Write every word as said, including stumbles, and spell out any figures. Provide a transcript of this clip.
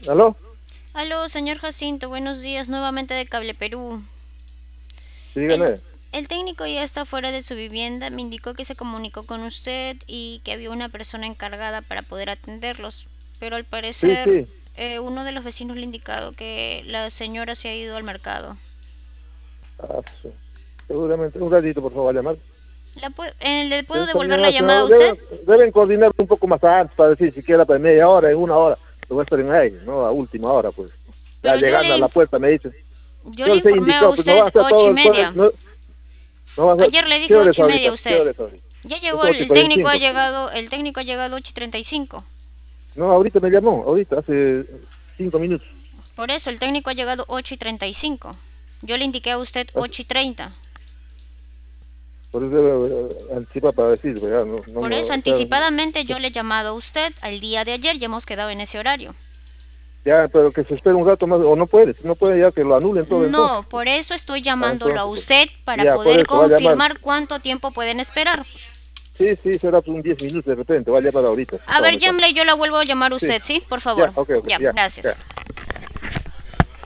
¿Aló? Aló, señor Jacinto, buenos días, nuevamente de Cable Perú. Sí, El, dígame. el técnico ya está fuera de su vivienda, me indicó que se comunicó con usted y que había una persona encargada para poder atenderlos, pero al Sí, parecer sí. eh, uno de los vecinos le ha indicado que la señora se ha ido al mercado. Ah, sí. Seguramente. Un ratito, por favor, a llamar. ¿La pue- eh, ¿Le puedo Deben, devolver la llamada a usted? deben, deben coordinar un poco más antes para decir siquiera para media hora, en una hora. Lo voy a estar en ahí, ¿no? A última hora, pues. Ya Pero yo llegando a le, la inf- puerta me dicen. yo Yo le les he informé a indicado, pues no van a usted hacer ocho y todo, todo el- media. no, no van a hacer. Ayer le ¿Qué dije hora es ocho y media a ahorita? ¿Qué usted. hora es ahorita? Ya Es llegó ocho y el cuarenta y técnico ha cinco. llegado, el técnico ha llegado ocho y treinta y cinco. No, ahorita me llamó, ahorita, hace cinco minutos. Por eso el técnico ha llegado ocho y treinta y cinco. Yo le indiqué a usted Hace- ocho y treinta. Por eso debe eh, anticipar para decir, ¿verdad? No, no, Por me- eso o sea, anticipadamente yo le he llamado a usted al día de ayer, ya hemos quedado en ese horario. ya, pero que se espere un rato más, o no puede, si no puede ya que lo anulen todo entonces. No, por eso estoy Ah, llamándolo a entonces, pues, usted para ya, por poder eso va a llamar. confirmar cuánto tiempo pueden esperar. Sí, sí, será por un diez minutos de repente, va a llamar ahorata, A ver, tome, tome. llámele y yo la vuelvo a llamar a Sí, usted, ¿sí? Por ya, favor. ok, ok, Ya, ya, gracias. ya.